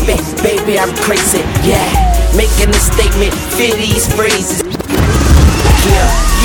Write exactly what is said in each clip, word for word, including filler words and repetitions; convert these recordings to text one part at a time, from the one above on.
baby, baby, I'm crazy, yeah. Making a statement, feel these phrases. Yeah,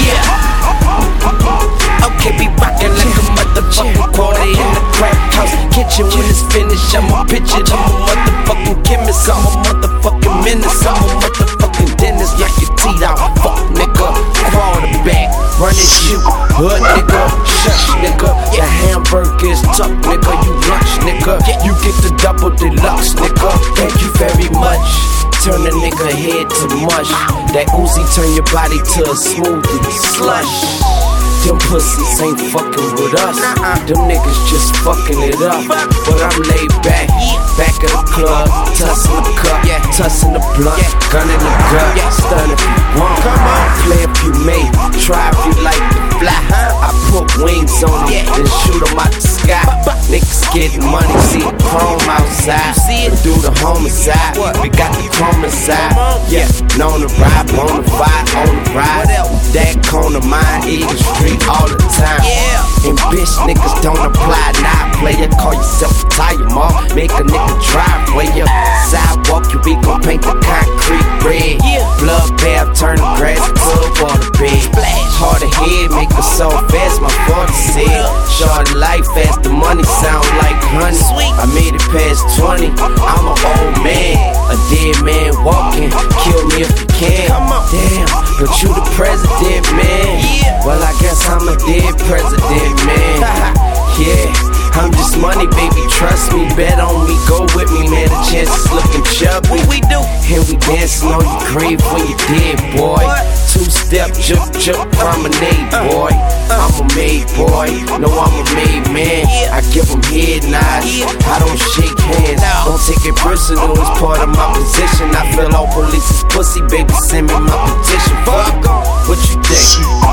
yeah. Okay, be rockin' like a motherfucking quarter in the crack house kitchen. When it's finished, I'ma pitch it. I'm a motherfucking chemist, I'm a motherfucking menace, I'm a motherfucking dentist. Knock your teeth out, fuck nigga. Quarterback, run and shoot, hood nigga. Shush nigga, your hamburger is tough nigga. You lunch nigga, you get the double deluxe nigga. Thank you very much. Turn a nigga head to mush. That Uzi turn your body to a smoothie slush. Them pussies ain't fucking with us. Them niggas just fucking it up. But I'm laid back, back at the club, tussin' the cup, tussin' the blunt, gun in the gut, stun if you want, play if you may, try if you like to fly. I put wings on them, then shoot them out the sky. Niggas getting money, see the chrome outside. Do the homicide, we got the chrome inside. Yeah, known to ride, bonafide, on the ride. That corner mine, Eagle Street all the time. And bitch niggas don't apply, nah player. Call yourself a tire mall, make a nigga drive where you sidewalk, you be gon' paint the concrete red. Blood bath, turn the grass to a water bed. Hard ahead, make a song fast, my father said. Short life fast, the money sound like honey. I made it past twenty, I'm an old man, a dead man walking. Kill me if you can. Damn, but you the president, man. Well, I guess I'm a dead president, man. Yeah, I'm just money, baby, trust me. Bet on me, go with me, man. The chances looking chubby. What we do? And we dancing on your grave when you dead, boy. Two-step, jump, jump, promenade, boy. I'm a made boy, no, I'm a made man. I give them head nods, I don't shake hands. Don't take it personal, it's part of my position. I feel all police is pussy, baby, send me my petition. Fuck, what you think?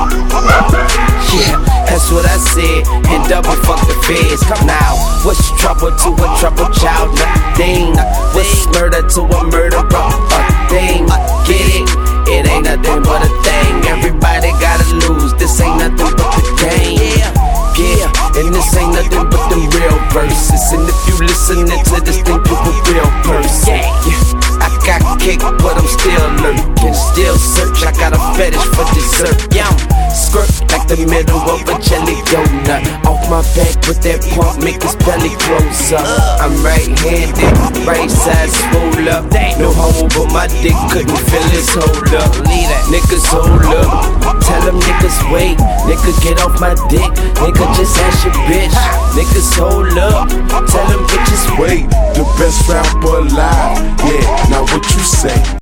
Yeah, that's what I said, and double fuck the feds. Now, what's trouble to a troubled child? Nothing. What's murder to a murderer? A thing. Get it? It ain't nothing but a thing. Everybody gotta lose. This ain't nothing but the game. Yeah, and this ain't nothing but them real verses. And if you listening to this, think you a real person. Yeah, I got kicked, but I'm still lurking. Still search, I got a fetish for dessert. Yeah, I'm skirt like the middle of a jelly donut. Off my back with that pump, make his belly close up. I'm right-handed, right side swole up. No homo, but my dick couldn't feel his hold up. Niggas hold up, tell them niggas wait. Nigga get off my dick, nigga just ask your bitch. Niggas hold up, tell them bitches